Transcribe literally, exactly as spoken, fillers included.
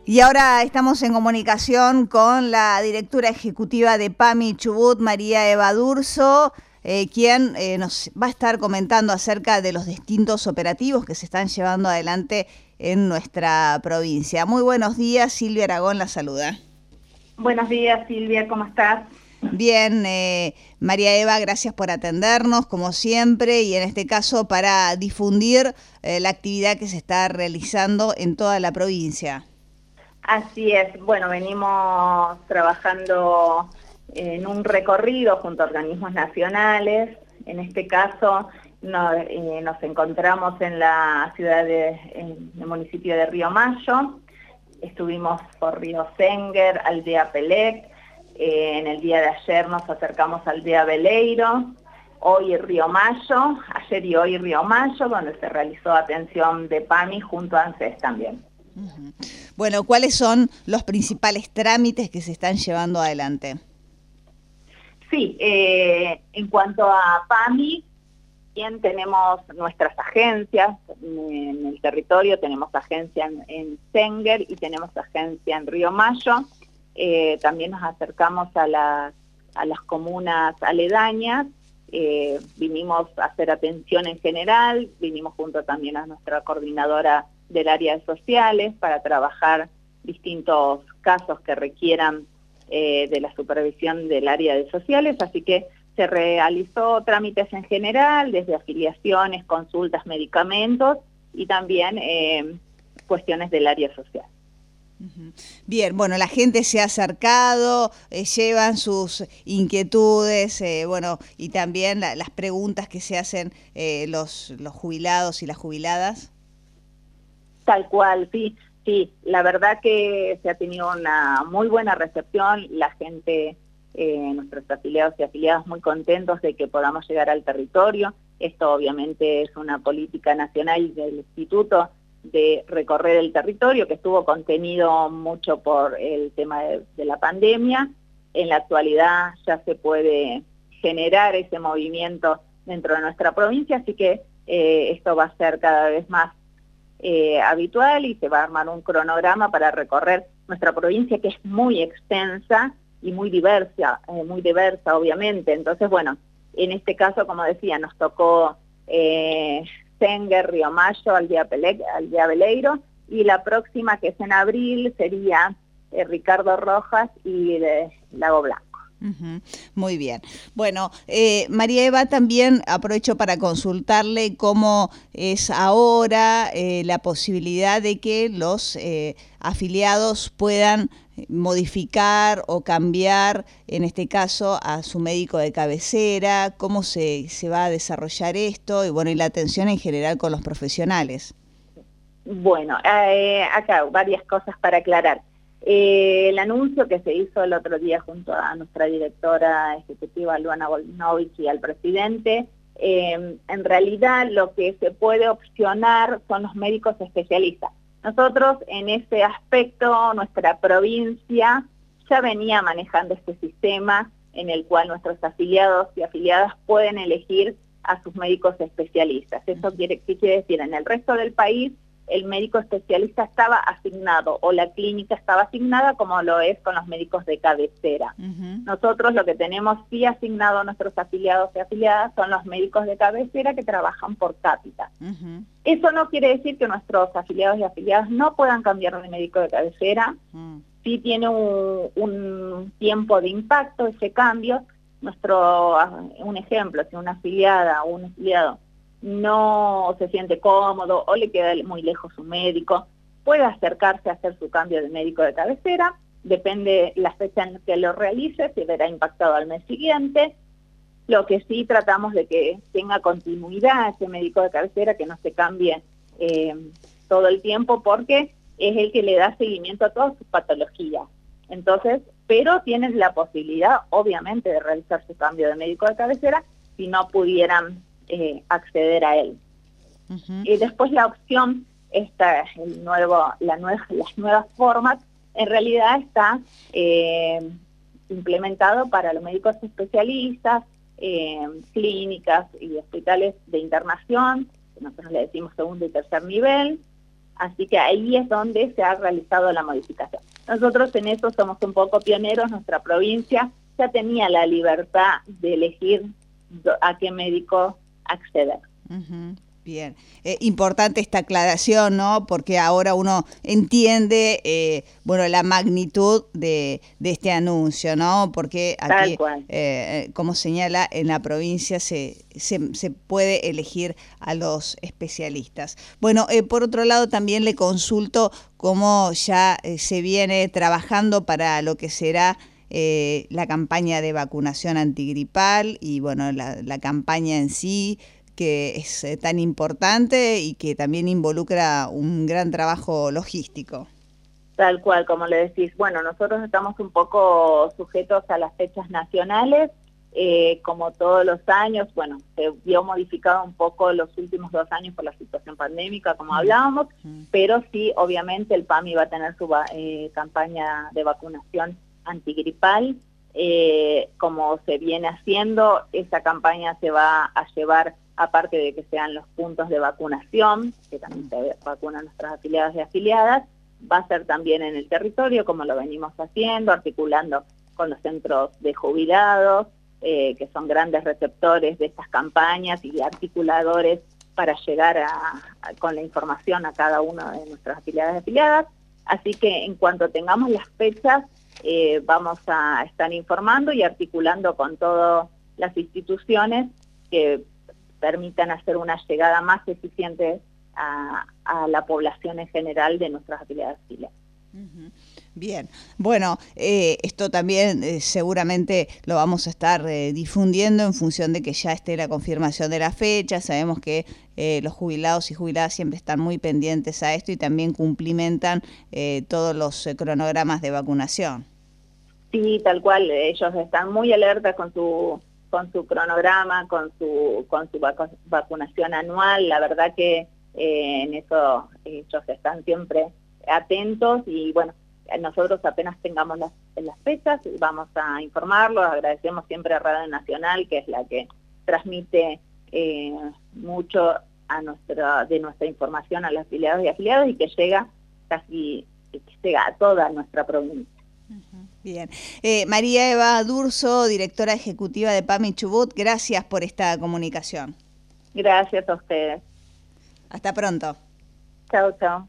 Y ahora estamos en comunicación con la directora ejecutiva de PAMI Chubut, María Eva Durso, eh, quien eh, nos va a estar comentando acerca de los distintos operativos que se están llevando adelante en nuestra provincia. Muy buenos días, Silvia Aragón la saluda. Buenos días, Silvia, ¿cómo estás? Bien, eh, María Eva, gracias por atendernos, como siempre, y en este caso para difundir eh, la actividad que se está realizando en toda la provincia. Así es, bueno, venimos trabajando en un recorrido junto a organismos nacionales. En este caso no, eh, nos encontramos en la ciudad de, en el municipio de Río Mayo. Estuvimos por Río Senger, Aldea Pelec. Eh, en el día de ayer nos acercamos a Aldea Beleiro. Hoy Río Mayo, ayer y hoy Río Mayo, donde se realizó atención de PAMI junto a ANSES también. Uh-huh. Bueno, ¿cuáles son los principales trámites que se están llevando adelante? Sí, eh, en cuanto a PAMI, bien tenemos nuestras agencias en el territorio, tenemos agencia en, en Senger y tenemos agencia en Río Mayo. Eh, también nos acercamos a, la, a las comunas aledañas, eh, vinimos a hacer atención en general, vinimos junto también a nuestra coordinadora del área de sociales para trabajar distintos casos que requieran eh, de la supervisión del área de sociales, así que se realizó trámites en general, desde afiliaciones, consultas, medicamentos y también eh, cuestiones del área social. Bien, bueno, la gente se ha acercado, eh, llevan sus inquietudes, eh, bueno, y también la, las preguntas que se hacen eh, los, los jubilados y las jubiladas. Tal cual, sí, sí, la verdad que se ha tenido una muy buena recepción, la gente, eh, nuestros afiliados y afiliadas muy contentos de que podamos llegar al territorio. Esto obviamente es una política nacional del Instituto de recorrer el territorio, que estuvo contenido mucho por el tema de, de la pandemia. En la actualidad ya se puede generar ese movimiento dentro de nuestra provincia, así que eh, esto va a ser cada vez más eh, habitual y se va a armar un cronograma para recorrer nuestra provincia, que es muy extensa y muy diversa, eh, muy diversa obviamente. Entonces, bueno, en este caso, como decía, nos tocó Eh, Senger, Río Mayo, Aldea Pelec, Aldea Beleiro, y la próxima, que es en abril, sería eh, Ricardo Rojas y de Lago Blanco. Uh-huh. Muy bien. Bueno, eh, María Eva, también aprovecho para consultarle cómo es ahora eh, la posibilidad de que los eh, afiliados puedan modificar o cambiar, en este caso, a su médico de cabecera, cómo se, se va a desarrollar esto y, bueno, y la atención en general con los profesionales. Bueno, eh, acá varias cosas para aclarar. Eh, el anuncio que se hizo el otro día junto a nuestra directora ejecutiva, Luana Volnovich, y al presidente, eh, en realidad lo que se puede opcionar son los médicos especialistas. Nosotros en ese aspecto, nuestra provincia ya venía manejando este sistema en el cual nuestros afiliados y afiliadas pueden elegir a sus médicos especialistas. Eso quiere, ¿qué quiere decir? En el resto del país el médico especialista estaba asignado o la clínica estaba asignada, como lo es con los médicos de cabecera. Uh-huh. Nosotros lo que tenemos sí asignado a nuestros afiliados y afiliadas son los médicos de cabecera que trabajan por cápita. Uh-huh. Eso no quiere decir que nuestros afiliados y afiliadas no puedan cambiar de médico de cabecera. Uh-huh. Sí tiene un, un tiempo de impacto ese cambio. Nuestro, un ejemplo, si una afiliada o un afiliado no se siente cómodo o le queda muy lejos su médico, puede acercarse a hacer su cambio de médico de cabecera, depende la fecha en que lo realice, se verá impactado al mes siguiente. Lo que sí tratamos de que tenga continuidad ese médico de cabecera, que no se cambie eh, todo el tiempo, porque es el que le da seguimiento a todas sus patologías. Entonces, pero tienen la posibilidad, obviamente, de realizar su cambio de médico de cabecera si no pudieran Eh, acceder a él. Uh-huh. Y después la opción, esta, el nuevo, la nueva, las nuevas formas, en realidad está eh, implementado para los médicos especialistas, eh, clínicas y hospitales de internación, que nosotros le decimos segundo y tercer nivel, Así que ahí es donde se ha realizado la modificación. Nosotros en eso somos un poco pioneros, nuestra provincia ya tenía la libertad de elegir a qué médico acceder. Uh-huh. Bien, eh, importante esta aclaración, ¿no? Porque ahora uno entiende, eh, bueno, la magnitud de, de este anuncio, ¿no? Porque aquí, eh, como señala, en la provincia se, se, se puede elegir a los especialistas. Bueno, eh, por otro lado también le consulto cómo ya eh, se viene trabajando para lo que será eh, la campaña de vacunación antigripal y, bueno, la, la campaña en sí, que es eh, tan importante y que también involucra un gran trabajo logístico. Tal cual, como le decís, bueno, nosotros estamos un poco sujetos a las fechas nacionales, eh, como todos los años, bueno, se vio modificado un poco los últimos dos años por la situación pandémica, como mm. hablábamos, mm. pero sí, obviamente el PAMI va a tener su eh, campaña de vacunación antigripal, eh, como se viene haciendo, esa campaña se va a llevar, aparte de que sean los puntos de vacunación, que también se vacunan nuestras afiliadas y afiliadas, va a ser también en el territorio, como lo venimos haciendo, articulando con los centros de jubilados, eh, que son grandes receptores de estas campañas y articuladores para llegar a, a, con la información a cada una de nuestras afiliadas y afiliadas. Así que en cuanto tengamos las fechas, eh, vamos a estar informando y articulando con todas las instituciones que permitan hacer una llegada más eficiente a, a la población en general de nuestras afiliadas afiliadas. Uh-huh. Bien, bueno, eh, esto también eh, seguramente lo vamos a estar eh, difundiendo en función de que ya esté la confirmación de la fecha. Sabemos que eh, los jubilados y jubiladas siempre están muy pendientes a esto y también cumplimentan eh, todos los eh, cronogramas de vacunación. Sí, tal cual, ellos están muy alertas con su con su cronograma, con su con su vac vacunación anual. La verdad que eh, en eso ellos están siempre atentos y bueno, nosotros apenas tengamos las, las fechas vamos a informarlos. Agradecemos siempre a Radio Nacional, que es la que transmite eh, mucho a nuestra, de nuestra información a las afiliados y afiliados y que llega casi, que llega a toda nuestra provincia. Bien. Eh, María Eva Durso, directora ejecutiva de PAMI Chubut, gracias por esta comunicación. Gracias a ustedes. Hasta pronto. Chao, chao.